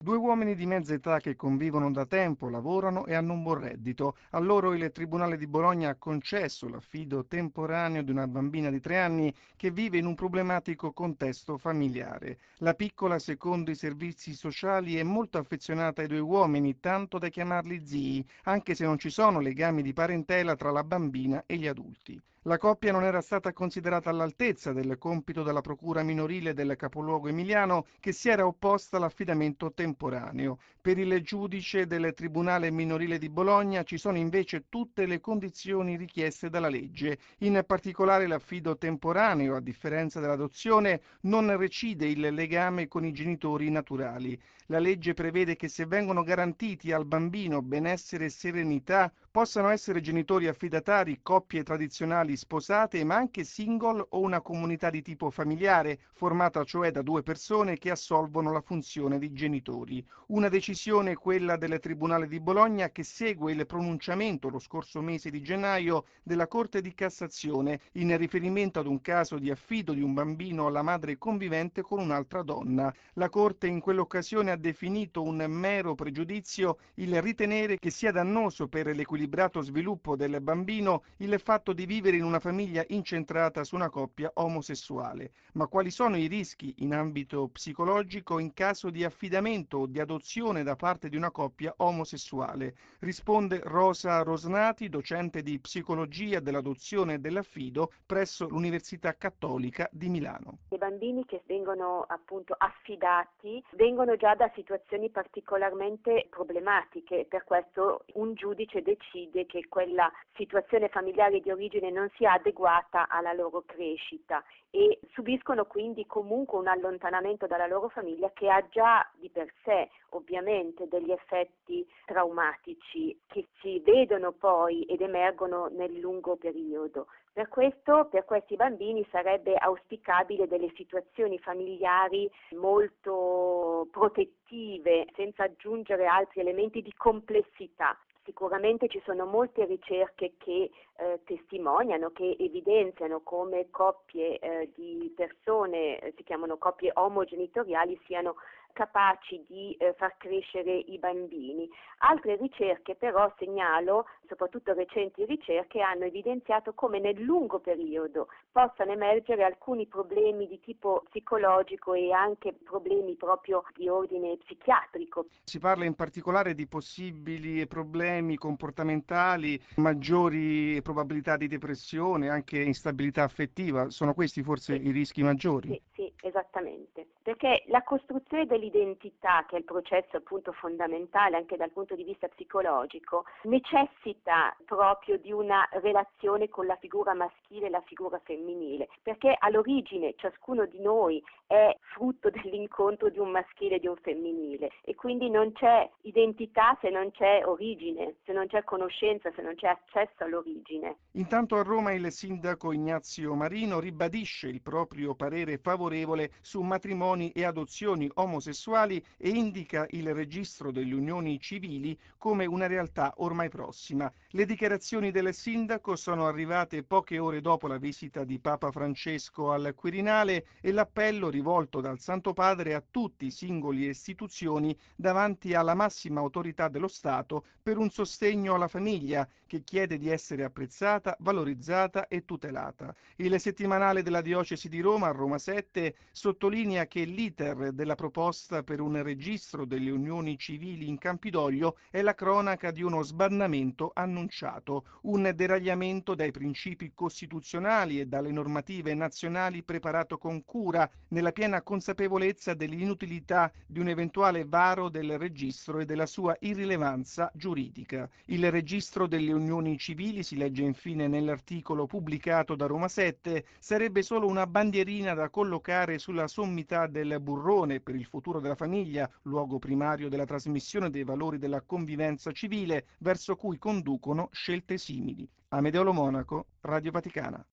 Due uomini di mezza età che convivono da tempo, lavorano e hanno un buon reddito. A loro il Tribunale di Bologna ha concesso l'affido temporaneo di una bambina di 3 anni che vive in un problematico contesto familiare. La piccola, secondo i servizi sociali, è molto affezionata ai due uomini, tanto da chiamarli zii, anche se non ci sono legami di parentela tra la bambina e gli adulti. La coppia non era stata considerata all'altezza del compito della procura minorile del capoluogo emiliano, che si era opposta all'affidamento temporaneo. Per il giudice del Tribunale minorile di Bologna ci sono invece tutte le condizioni richieste dalla legge. In particolare l'affido temporaneo, a differenza dell'adozione, non recide il legame con i genitori naturali. La legge prevede che se vengono garantiti al bambino benessere e serenità, possano essere genitori affidatari, coppie tradizionali sposate, ma anche single o una comunità di tipo familiare, formata cioè da due persone che assolvono la funzione di genitori. Una decisione, quella del Tribunale di Bologna, che segue il pronunciamento lo scorso mese di gennaio della Corte di Cassazione in riferimento ad un caso di affido di un bambino alla madre convivente con un'altra donna. La Corte in quell'occasione ha definito un mero pregiudizio il ritenere che sia dannoso per l'equilibrato sviluppo del bambino il fatto di vivere in una famiglia incentrata su una coppia omosessuale. Ma quali sono i rischi in ambito psicologico in caso di affidamento o di adozione da parte di una coppia omosessuale? Risponde Rosa Rosnati, docente di psicologia dell'adozione e dell'affido presso l'Università Cattolica di Milano. I bambini che vengono appunto affidati vengono già da situazioni particolarmente problematiche, per questo un giudice decide che quella situazione familiare di origine non sia adeguata alla loro crescita e subiscono quindi comunque un allontanamento dalla loro famiglia che ha già di per sé ovviamente degli effetti traumatici che si vedono poi ed emergono nel lungo periodo. Per questo, per questi bambini sarebbe auspicabile delle situazioni familiari molto protettive, senza aggiungere altri elementi di complessità. Sicuramente ci sono molte ricerche che testimoniano, che evidenziano come coppie di persone, si chiamano coppie omogenitoriali, siano capaci di far crescere i bambini. Altre ricerche però segnalo, soprattutto recenti ricerche, hanno evidenziato come nel lungo periodo possano emergere alcuni problemi di tipo psicologico e anche problemi proprio di ordine psichiatrico. Si parla in particolare di possibili problemi comportamentali, maggiori probabilità di depressione, anche instabilità affettiva. Sono questi forse Sì. i rischi maggiori? Sì, esattamente. Perché la costruzione dell'identità, che è il processo appunto fondamentale anche dal punto di vista psicologico, necessita proprio di una relazione con la figura maschile e la figura femminile, perché all'origine ciascuno di noi è frutto dell'incontro di un maschile e di un femminile e quindi non c'è identità se non c'è origine, se non c'è conoscenza, se non c'è accesso all'origine. Intanto a Roma il sindaco Ignazio Marino ribadisce il proprio parere favorevole su matrimoni e adozioni omosessuali e indica il registro delle unioni civili come una realtà ormai prossima. Le dichiarazioni del sindaco sono arrivate poche ore dopo la visita di Papa Francesco al Quirinale e l'appello rivolto dal Santo Padre a tutti i singoli e istituzioni davanti alla massima autorità dello Stato per un sostegno alla famiglia che chiede di essere apprezzata, valorizzata e tutelata. Il settimanale della Diocesi di Roma, Roma 7, sottolinea che l'iter della proposta per un registro delle unioni civili in Campidoglio è la cronaca di uno sbandamento annunciato, un deragliamento dai principi costituzionali e dalle normative nazionali preparato con cura, nella piena consapevolezza dell'inutilità di un eventuale varo del registro e della sua irrilevanza giuridica. Il registro delle unioni civili, si legge infine nell'articolo pubblicato da Roma 7, sarebbe solo una bandierina da collocare sulla sommità del burrone per il futuro della famiglia, luogo primario della trasmissione dei valori della convivenza civile, verso cui conducono scelte simili. Amedeo Lo Monaco, Radio Vaticana.